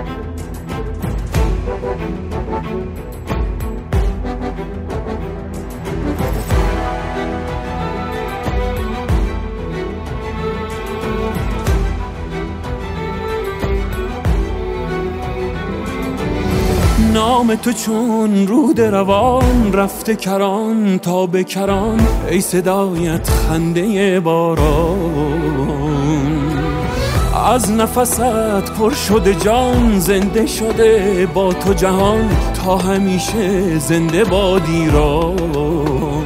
نام تو چون رود روان رفته کران تا به کران، ای صدایت خنده باران. از نفست پر شده جان، زنده شده با تو جهان، تا همیشه زنده باد ایران.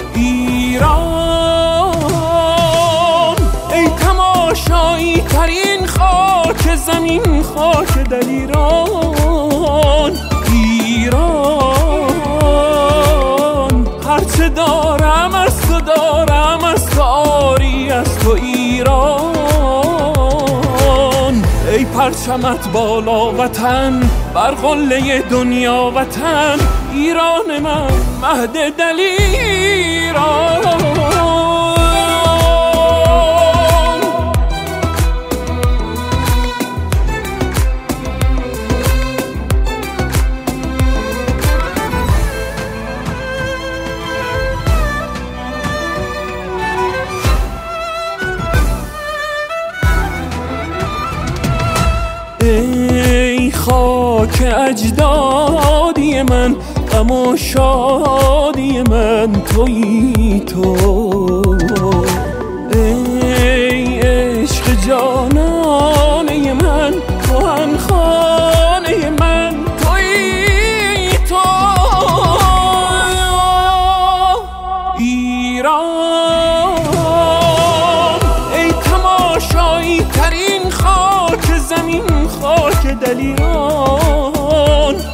ایران ای تماشایی ترین خاک زمین، خاک دلیران. ایران هرچه دارم از تو دارم، از تو آری از تو ایران. ای پرچمت بالا وطن، بر قله دنیا وطن، ایران من مهد دلیران. ای خاک اجدادی من، غم و شادی من تویی تو. ای عشق جانانه من، کهن خانه من تویی تو. ایران ای تماشایی ترین خاک زمین، خاک دلیران.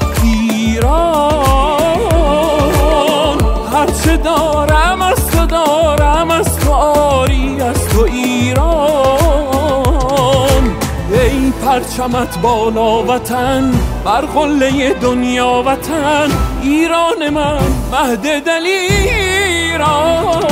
ایران هرچه دارم از تو دارم، از تو آری از تو ایران. ای پرچمت بالا وطن، بر قله دنیا وطن، ایران من مهد دلیران.